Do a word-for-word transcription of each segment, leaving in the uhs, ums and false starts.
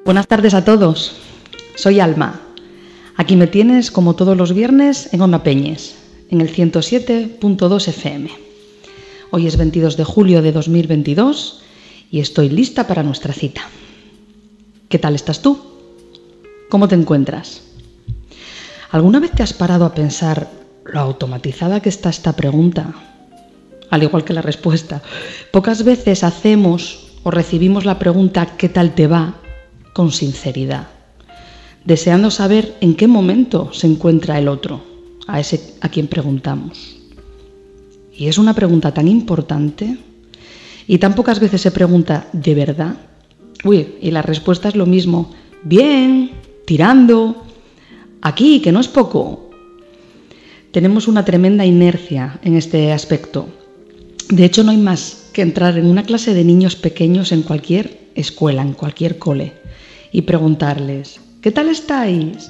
Buenas tardes a todos, soy Alma. Aquí me tienes como todos los viernes en Onda Peñes, en el ciento siete punto dos F M. Hoy es veintidós de julio de dos mil veintidós y estoy lista para nuestra cita. ¿Qué tal estás tú? ¿Cómo te encuentras? ¿Alguna vez te has parado a pensar lo automatizada que está esta pregunta? Al igual que la respuesta, pocas veces hacemos o recibimos la pregunta ¿qué tal te va? Con sinceridad, deseando saber en qué momento se encuentra el otro, a ese a quien preguntamos. Y es una pregunta tan importante y tan pocas veces se pregunta ¿de verdad? Uy, y la respuesta es lo mismo, bien, tirando, aquí, que no es poco. Tenemos una tremenda inercia en este aspecto. De hecho, no hay más que entrar en una clase de niños pequeños en cualquier escuela, en cualquier cole, y preguntarles, ¿qué tal estáis?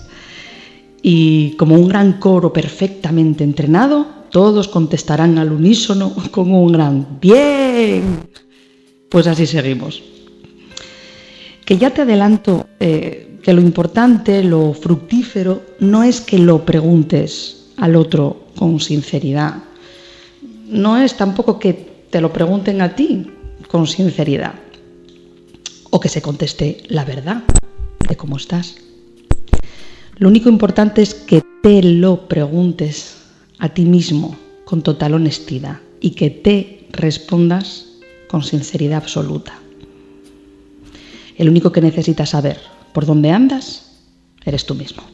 Y como un gran coro perfectamente entrenado, todos contestarán al unísono con un gran ¡bien! Pues así seguimos. Que ya te adelanto eh, que lo importante, lo fructífero, no es que lo preguntes al otro con sinceridad. No es tampoco que te lo pregunten a ti con sinceridad. O que se conteste la verdad de cómo estás. Lo único importante es que te lo preguntes a ti mismo con total honestidad y que te respondas con sinceridad absoluta. El único que necesitas saber por dónde andas eres tú mismo.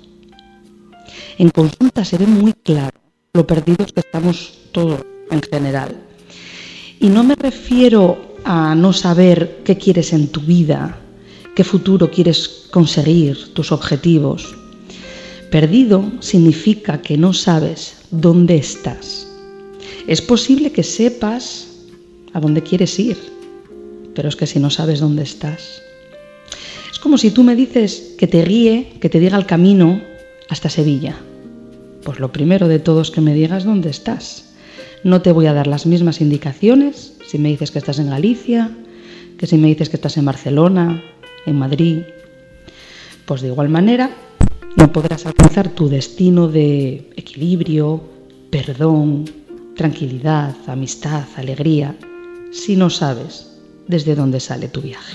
En consulta se ve muy claro lo perdidos que estamos todos en general. Y no me refiero a no saber qué quieres en tu vida, qué futuro quieres conseguir, tus objetivos. Perdido significa que no sabes dónde estás. Es posible que sepas a dónde quieres ir, pero es que si no sabes dónde estás. Es como si tú me dices que te guíe, que te diga el camino hasta Sevilla. Pues lo primero de todo es que me digas dónde estás. No te voy a dar las mismas indicaciones si me dices que estás en Galicia, que si me dices que estás en Barcelona, en Madrid. Pues de igual manera, no podrás alcanzar tu destino de equilibrio, perdón, tranquilidad, amistad, alegría, si no sabes desde dónde sale tu viaje.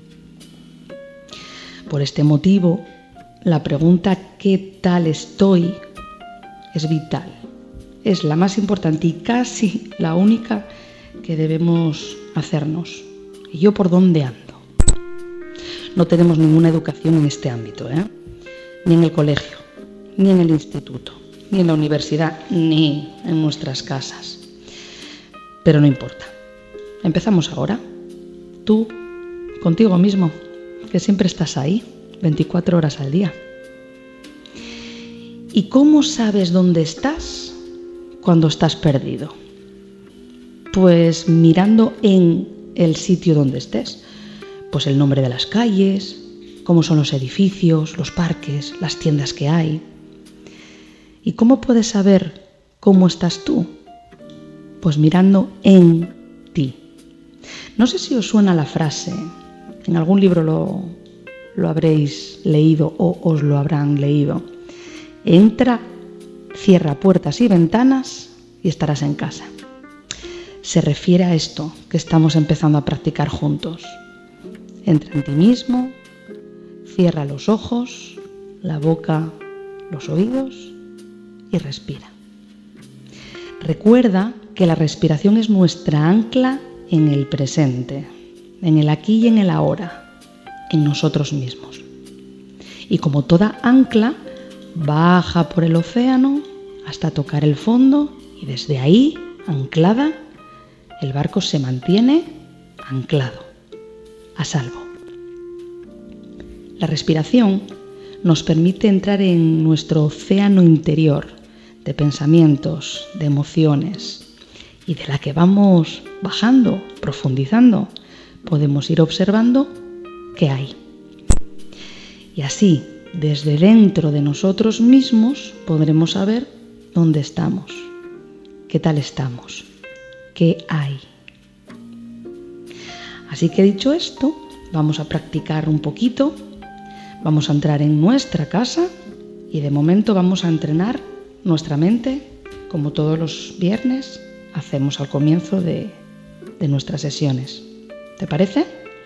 Por este motivo, la pregunta ¿qué tal estoy? Es vital. Es la más importante y casi la única que debemos hacernos. ¿Y yo por dónde ando? No tenemos ninguna educación en este ámbito, ¿eh? Ni en el colegio, ni en el instituto, ni en la universidad, ni en nuestras casas. Pero no importa. Empezamos ahora. Tú, contigo mismo, que siempre estás ahí, veinticuatro horas al día. ¿Y cómo sabes dónde estás cuando estás perdido? Pues mirando en el sitio donde estés. Pues el nombre de las calles, cómo son los edificios, los parques, las tiendas que hay. ¿Y cómo puedes saber cómo estás tú? Pues mirando en ti. No sé si os suena la frase, en algún libro lo, lo habréis leído o os lo habrán leído. Entra, cierra puertas y ventanas y estarás en casa. Se refiere a esto que estamos empezando a practicar juntos. Entra en ti mismo, cierra los ojos, la boca, los oídos y respira. Recuerda que la respiración es nuestra ancla en el presente, en el aquí y en el ahora, en nosotros mismos. Y como toda ancla, baja por el océano hasta tocar el fondo y desde ahí, anclada, el barco se mantiene anclado, a salvo. La respiración nos permite entrar en nuestro océano interior de pensamientos, de emociones, y de la que vamos bajando, profundizando, podemos ir observando qué hay. Y así, desde dentro de nosotros mismos, podremos saber dónde estamos, qué tal estamos, qué hay. Así que dicho esto, vamos a practicar un poquito Vamos a entrar en nuestra casa y de momento vamos a entrenar nuestra mente como todos los viernes hacemos al comienzo de, de nuestras sesiones. ¿Te parece?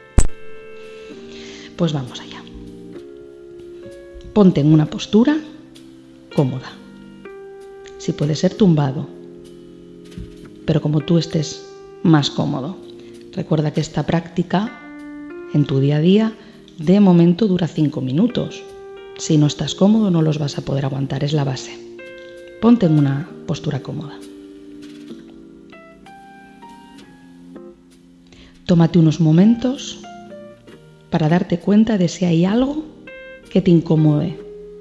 Pues vamos allá. Ponte en una postura cómoda. Si puede ser tumbado, pero como tú estés más cómodo. Recuerda que esta práctica en tu día a día de momento dura cinco minutos. Si no estás cómodo no los vas a poder aguantar, es la base. Ponte en una postura cómoda. Tómate unos momentos para darte cuenta de si hay algo que te incomode.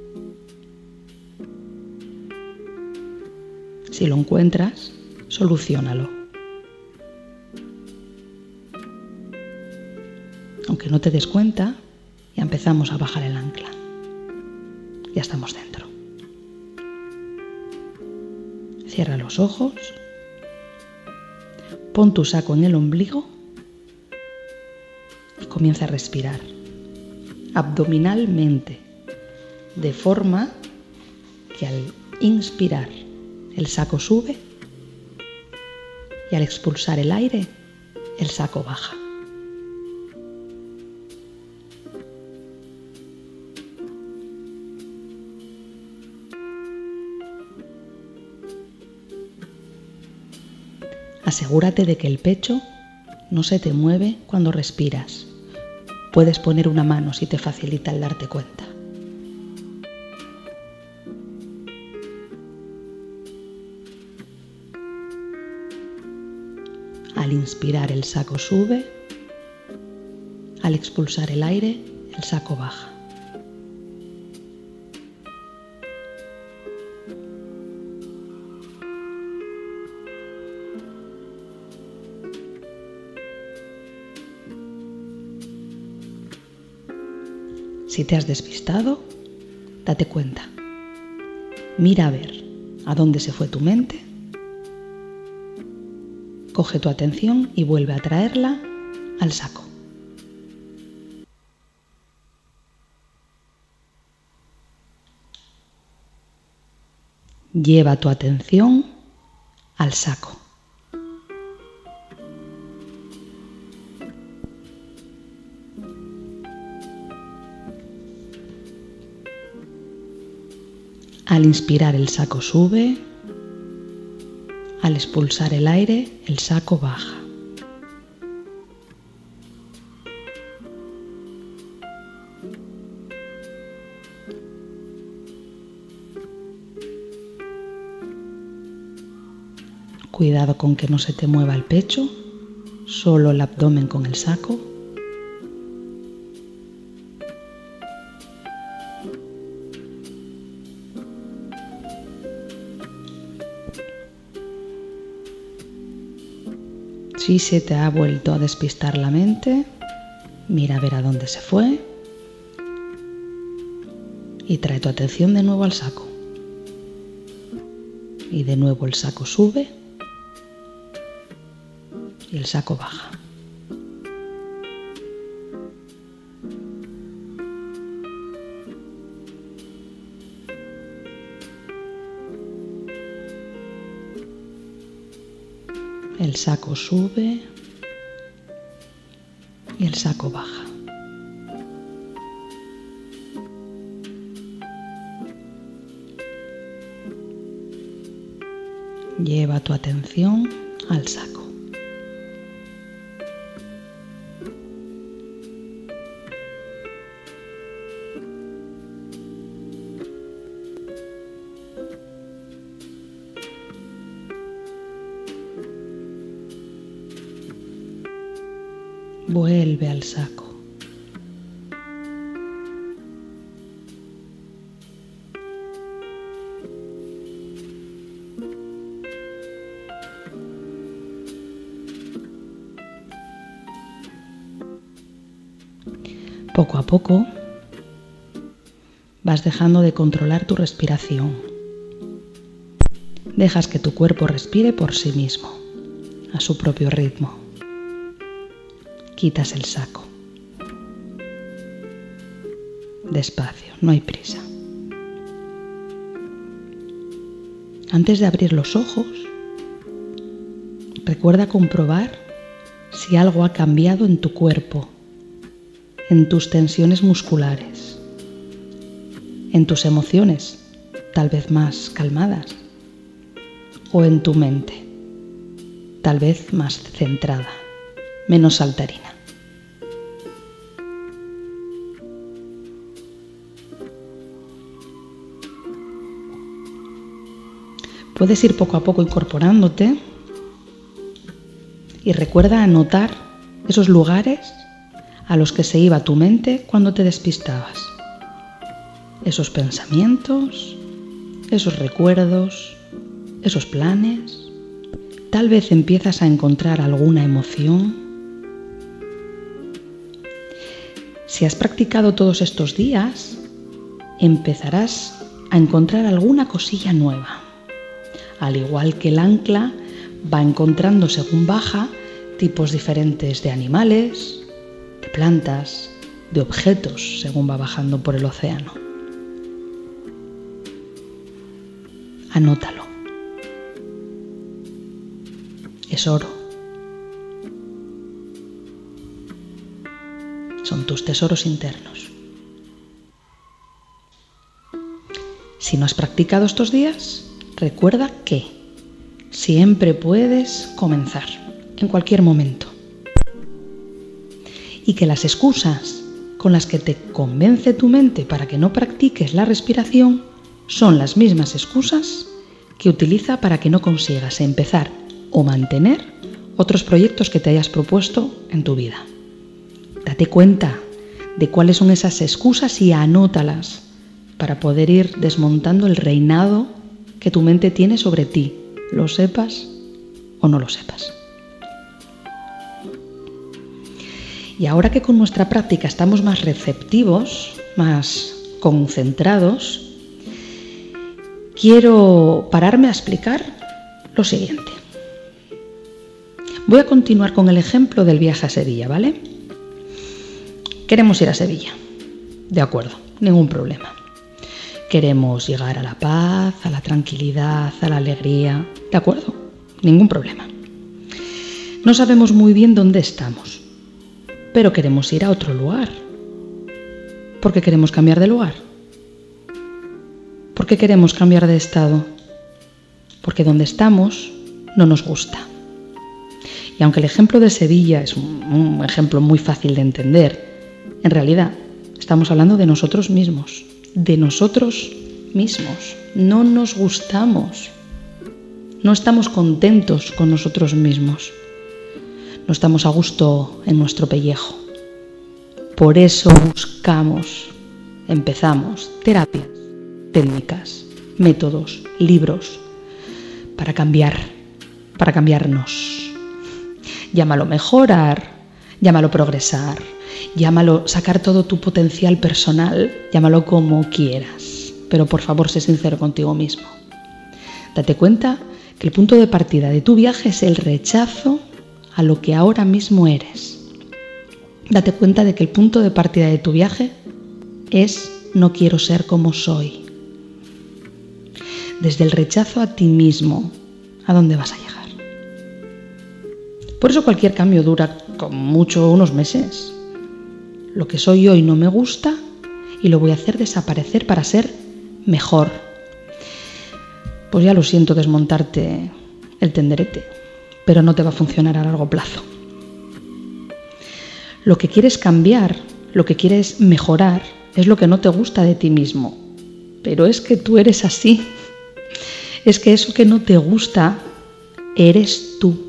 Si lo encuentras, soluciónalo. Aunque no te des cuenta, ya empezamos a bajar el ancla. Ya estamos dentro. Cierra los ojos. Pon tu saco en el ombligo y comienza a respirar abdominalmente, de forma que al inspirar el saco sube y al expulsar el aire el saco baja. Asegúrate de que el pecho no se te mueve cuando respiras. Puedes poner una mano si te facilita el darte cuenta. Al inspirar el saco sube, al expulsar el aire el saco baja. Si te has despistado, date cuenta. Mira a ver a dónde se fue tu mente. Coge tu atención y vuelve a traerla al saco. Lleva tu atención al saco. Al inspirar el saco sube, al expulsar el aire el saco baja. Cuidado con que no se te mueva el pecho, solo el abdomen con el saco. Si se te ha vuelto a despistar la mente, mira a ver a dónde se fue y trae tu atención de nuevo al saco. Y de nuevo el saco sube y el saco baja. El saco sube y el saco baja. Lleva tu atención al saco. Vuelve al saco. Poco a poco vas dejando de controlar tu respiración. Dejas que tu cuerpo respire por sí mismo, a su propio ritmo. Quitas el saco. despacio, no hay prisa. Antes de abrir los ojos, recuerda comprobar si algo ha cambiado en tu cuerpo, en tus tensiones musculares, en tus emociones, tal vez más calmadas, o en tu mente, tal vez más centrada, menos saltarina. Puedes ir poco a poco incorporándote y recuerda anotar esos lugares a los que se iba tu mente cuando te despistabas. Esos pensamientos, esos recuerdos, esos planes. Tal vez empiezas a encontrar alguna emoción. Si has practicado todos estos días, empezarás a encontrar alguna cosilla nueva. Al igual que el ancla va encontrando según baja tipos diferentes de animales, de plantas, de objetos según va bajando por el océano. Anótalo. Es oro. Son tus tesoros internos. Si no has practicado estos días, recuerda que siempre puedes comenzar, en cualquier momento. Y que las excusas con las que te convence tu mente para que no practiques la respiración son las mismas excusas que utiliza para que no consigas empezar o mantener otros proyectos que te hayas propuesto en tu vida. Date cuenta de cuáles son esas excusas y anótalas para poder ir desmontando el reinado que tu mente tiene sobre ti, lo sepas o no lo sepas. Y ahora que con nuestra práctica estamos más receptivos, más concentrados, quiero pararme a explicar lo siguiente. Voy a continuar con el ejemplo del viaje a Sevilla, ¿vale? Queremos ir a Sevilla. De acuerdo, ningún problema. Queremos llegar a la paz, a la tranquilidad, a la alegría. De acuerdo, ningún problema. No sabemos muy bien dónde estamos, pero queremos ir a otro lugar. ¿Por qué queremos cambiar de lugar? ¿Por qué queremos cambiar de estado? Porque donde estamos no nos gusta. Y aunque el ejemplo de Sevilla es un, un ejemplo muy fácil de entender, en realidad estamos hablando de nosotros mismos. De nosotros mismos. No nos gustamos. No estamos contentos con nosotros mismos. No estamos a gusto en nuestro pellejo. Por eso buscamos, empezamos terapias, técnicas, métodos, libros, para cambiar, para cambiarnos. Llámalo mejorar, llámalo progresar, llámalo sacar todo tu potencial personal, llámalo como quieras, pero por favor sé sincero contigo mismo. Date cuenta que el punto de partida de tu viaje es el rechazo a lo que ahora mismo eres. Date cuenta de que el punto de partida de tu viaje es no quiero ser como soy. Desde el rechazo a ti mismo, ¿a dónde vas a llegar? Por eso cualquier cambio dura como mucho unos meses. Lo que soy hoy no me gusta y lo voy a hacer desaparecer para ser mejor. Pues ya lo siento desmontarte el tenderete, pero no te va a funcionar a largo plazo. Lo que quieres cambiar, lo que quieres mejorar, es lo que no te gusta de ti mismo. Pero es que tú eres así. Es que eso que no te gusta, eres tú.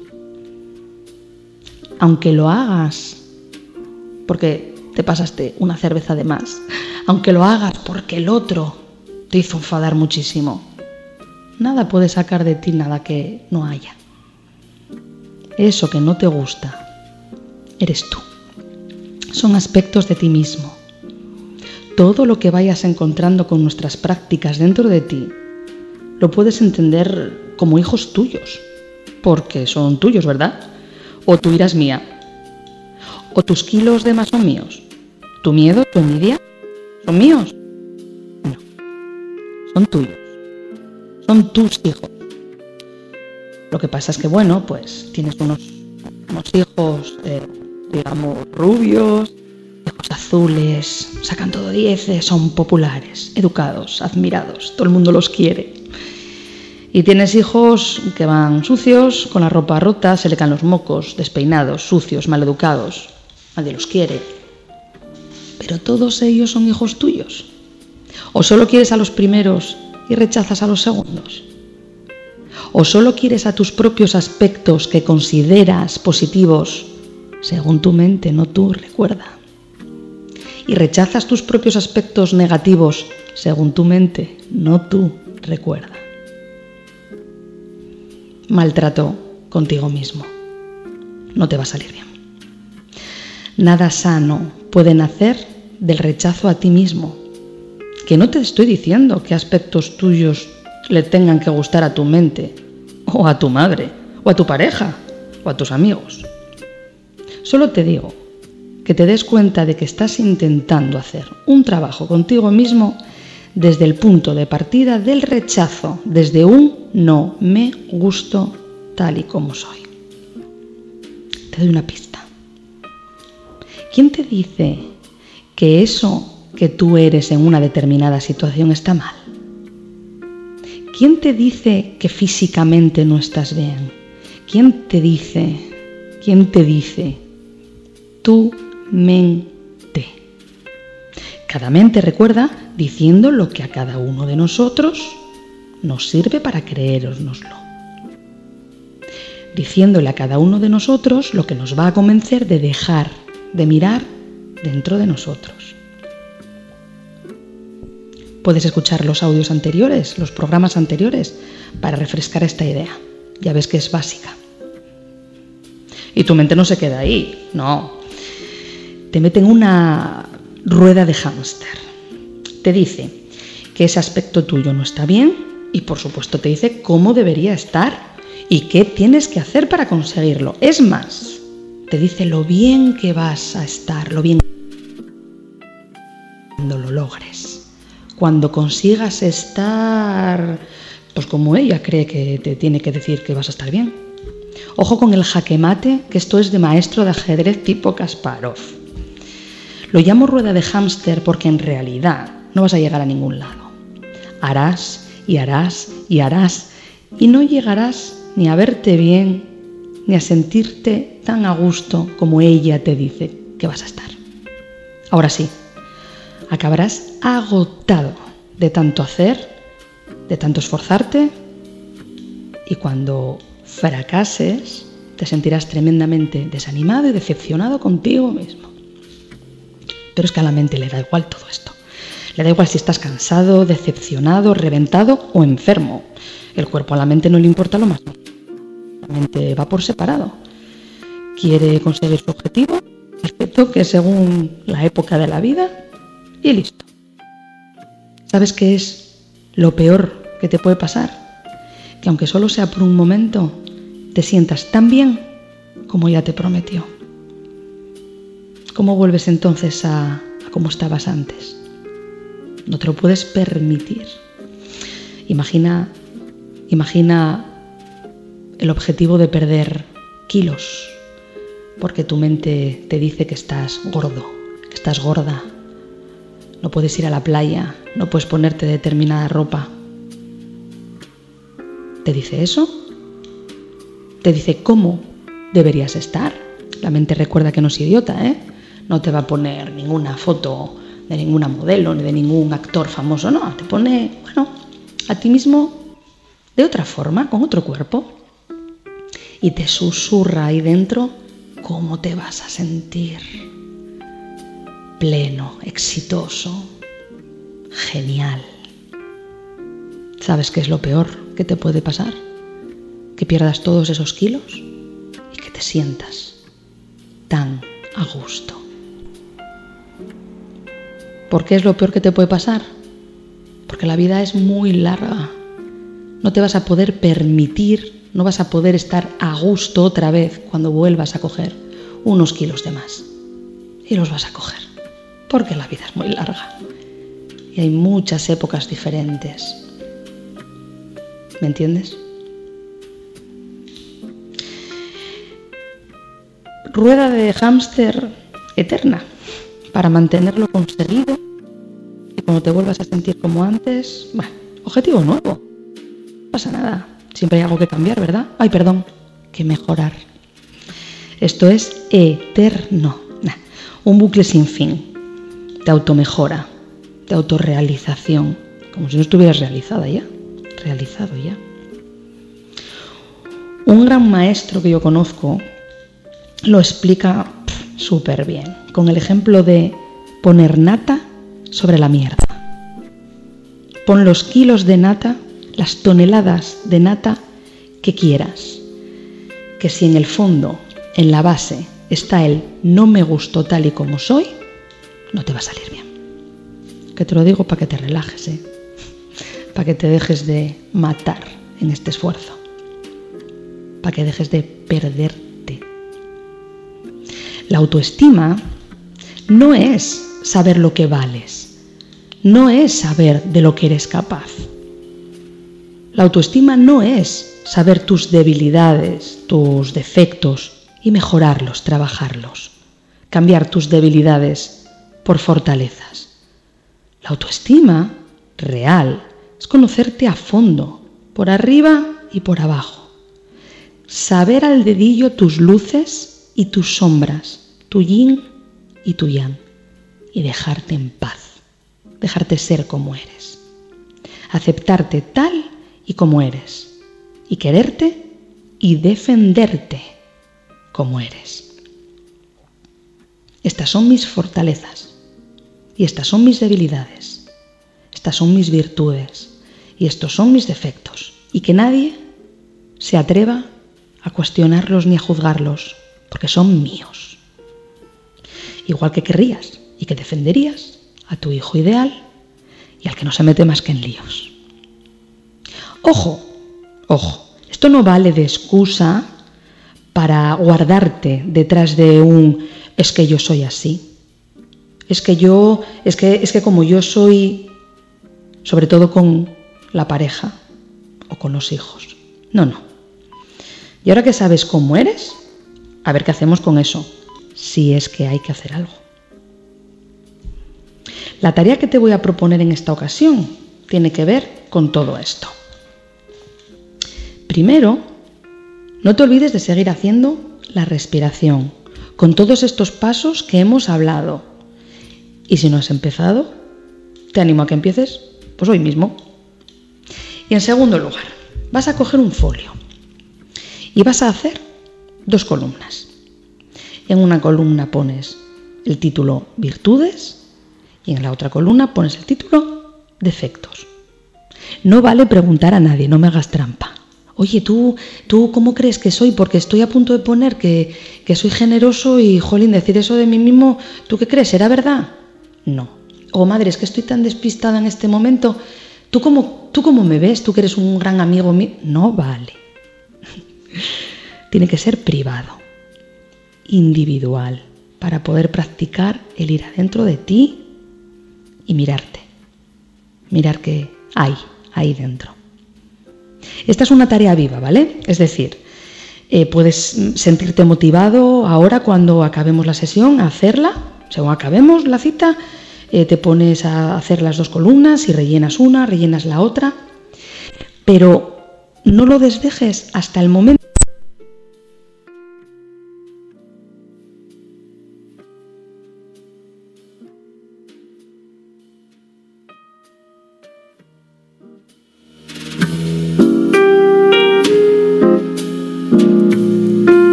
Aunque lo hagas porque te pasaste una cerveza de más, aunque lo hagas porque el otro te hizo enfadar muchísimo, nada puede sacar de ti nada que no haya. Eso que no te gusta, eres tú. Son aspectos de ti mismo. Todo lo que vayas encontrando con nuestras prácticas dentro de ti, lo puedes entender como hijos tuyos, porque son tuyos, ¿verdad? O tu ira es mía, o tus kilos de más son míos, tu miedo, tu envidia ¿Son míos? No. Son tuyos. Son tus hijos. Lo que pasa es que, bueno, pues tienes unos, unos hijos, eh, digamos, rubios, hijos azules, sacan todo dieces, son populares, educados, admirados, todo el mundo los quiere. Y tienes hijos que van sucios, con la ropa rota, se le caen los mocos, despeinados, sucios, maleducados. Nadie los quiere. Pero todos ellos son hijos tuyos. ¿O solo quieres a los primeros y rechazas a los segundos? ¿O solo quieres a tus propios aspectos que consideras positivos, según tu mente, no tú, recuerda? Y rechazas tus propios aspectos negativos, según tu mente, no tú, recuerda. Maltrato contigo mismo. No te va a salir bien. Nada sano puede nacer del rechazo a ti mismo. Que no te estoy diciendo qué aspectos tuyos le tengan que gustar a tu mente, o a tu madre, o a tu pareja, o a tus amigos. Solo te digo que te des cuenta de que estás intentando hacer un trabajo contigo mismo desde el punto de partida del rechazo, desde un no me gusto tal y como soy. Te doy una pista. ¿Quién te dice que eso que tú eres en una determinada situación está mal? ¿Quién te dice que físicamente no estás bien? ¿Quién te dice? ¿Quién te dice? Tu mente. Cada mente, recuerda, diciendo lo que a cada uno de nosotros nos sirve para creéroslo. Diciéndole a cada uno de nosotros lo que nos va a convencer de dejar de mirar dentro de nosotros. Puedes escuchar los audios anteriores, los programas anteriores, para refrescar esta idea. Ya ves que es básica. Y tu mente no se queda ahí, no. Te mete en una rueda de hámster. Te dice que ese aspecto tuyo no está bien y, por supuesto, te dice cómo debería estar y qué tienes que hacer para conseguirlo. Es más, te dice lo bien que vas a estar, lo bien cuando lo logres, cuando consigas estar, pues como ella cree que te tiene que decir que vas a estar bien. Ojo con el jaque mate, que esto es de maestro de ajedrez tipo Kasparov. Lo llamo rueda de hámster porque en realidad no vas a llegar a ningún lado. Harás y harás y harás y no llegarás ni a verte bien ni a sentirte tan a gusto como ella te dice que vas a estar. Ahora sí, acabarás agotado de tanto hacer, de tanto esforzarte, y cuando fracases te sentirás tremendamente desanimado y decepcionado contigo mismo. Pero es que a la mente le da igual todo esto. Le da igual si estás cansado, decepcionado, reventado o enfermo. El cuerpo a la mente no le importa lo más. La mente va por separado. Quiere conseguir su objetivo, perfecto, que según la época de la vida, y listo. ¿Sabes qué es lo peor que te puede pasar? Que aunque solo sea por un momento, te sientas tan bien como ya te prometió. ¿Cómo vuelves entonces a, a cómo estabas antes? No te lo puedes permitir. Imagina, imagina el objetivo de perder kilos, porque tu mente te dice que estás gordo, que estás gorda. No puedes ir a la playa, no puedes ponerte determinada ropa. ¿Te dice eso? ¿Te dice cómo deberías estar? La mente recuerda que no es idiota, ¿eh? No te va a poner ninguna foto de ninguna modelo ni de ningún actor famoso, no. Te pone, bueno, a ti mismo de otra forma, con otro cuerpo. Y te susurra ahí dentro cómo te vas a sentir. Pleno, exitoso, genial. ¿Sabes qué es lo peor que te puede pasar? Que pierdas todos esos kilos y que te sientas tan a gusto. ¿Por qué es lo peor que te puede pasar? Porque la vida es muy larga. No te vas a poder permitir, no vas a poder estar a gusto otra vez cuando vuelvas a coger unos kilos de más. Y los vas a coger, porque la vida es muy larga. y hay muchas épocas diferentes. ¿Me entiendes? Rueda de hámster eterna para mantenerlo conseguido y cuando te vuelvas a sentir como antes, bueno, objetivo nuevo. No pasa nada. Siempre hay algo que cambiar, ¿verdad? Ay, perdón, que mejorar. Esto es eterno. Nah, un bucle sin fin. De automejora, de autorrealización. Como si no estuvieras realizada ya. Realizado ya. Un gran maestro que yo conozco lo explica súper bien, con el ejemplo de poner nata sobre la mierda. Pon los kilos de nata, las toneladas de nata que quieras. Que si en el fondo, en la base, está el no me gustó tal y como soy, no te va a salir bien. Que te lo digo para que te relajes, ¿eh? Para que te dejes de matar en este esfuerzo. Para que dejes de perderte. La autoestima no es saber lo que vales, no es saber de lo que eres capaz. La autoestima no es saber tus debilidades, tus defectos y mejorarlos, trabajarlos, cambiar tus debilidades por fortalezas. La autoestima real es conocerte a fondo, por arriba y por abajo. Saber al dedillo tus luces y tus sombras, tu yin y tu yang, y dejarte en paz, dejarte ser como eres, aceptarte tal y como eres, y quererte y defenderte como eres. Estas son mis fortalezas, y estas son mis debilidades, estas son mis virtudes, y estos son mis defectos, y que nadie se atreva a cuestionarlos ni a juzgarlos, porque son míos. Igual que querrías y que defenderías a tu hijo ideal y al que no se mete más que en líos. Ojo, ojo, esto no vale de excusa para guardarte detrás de un es que yo soy así. Es que yo, es que, es que como yo soy, sobre todo con la pareja o con los hijos. No, no. Y ahora que sabes cómo eres, a ver qué hacemos con eso, si es que hay que hacer algo. La tarea que te voy a proponer en esta ocasión tiene que ver con todo esto. Primero, no te olvides de seguir haciendo la respiración, con todos estos pasos que hemos hablado. Y si no has empezado, te animo a que empieces, pues hoy mismo. Y en segundo lugar, vas a coger un folio y vas a hacer dos columnas. En una columna pones el título virtudes y en la otra columna pones el título defectos. No vale preguntar a nadie, no me hagas trampa. Oye, ¿tú, tú cómo crees que soy? Porque estoy a punto de poner que, que soy generoso y, jolín, decir eso de mí mismo, ¿tú qué crees? ¿Será verdad? No. O madre, es que estoy tan despistada en este momento. ¿Tú cómo, tú cómo me ves? ¿Tú que eres un gran amigo mío? No vale. Tiene que ser privado, individual, para poder practicar el ir adentro de ti y mirarte. Mirar qué hay ahí dentro. Esta es una tarea viva, ¿vale? Es decir, eh, puedes sentirte motivado ahora cuando acabemos la sesión a hacerla. Según acabemos la cita, eh, te pones a hacer las dos columnas y rellenas una, rellenas la otra. Pero no lo desdejes hasta el momento